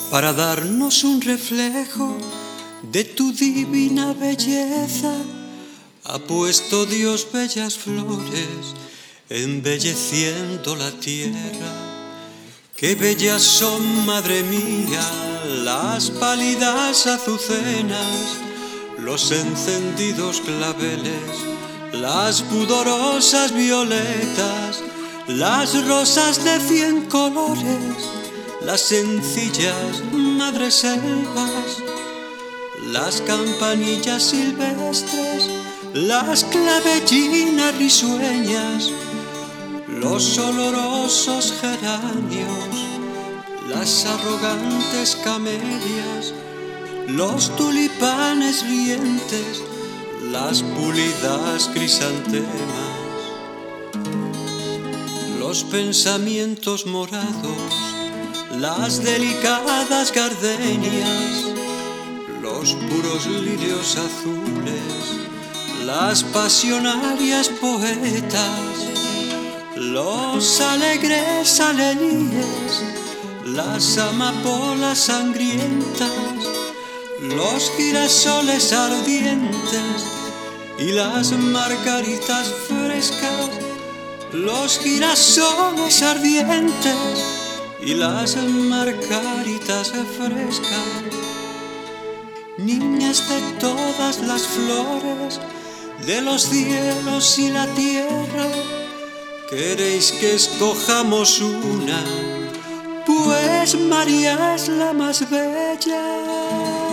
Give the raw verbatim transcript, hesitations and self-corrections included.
para darnos un reflejo de tu divina belleza. Ha puesto Dios bellas flores embelleciendo la tierra. Qué bellas son, madre mía, las pálidas azucenas, los encendidos claveles, las pudorosas violetas, las rosas de cien colores, las sencillas madreselvas, las campanillas silvestres, las clavellinas risueñas, los olorosos geranios, las arrogantes camelias, los tulipanes rientes, las pulidas crisantemas, los pensamientos morados, las delicadas gardenias, los puros lirios azules, las pasionarias poetas, los alegres alelíes, las amapolas sangrientas, los girasoles ardientes y las margaritas frescas, los girasoles ardientes y las margaritas frescas. Niñas de todas las flores, de los cielos y la tierra, ¿queréis que escojamos una? Pues María es la más bella.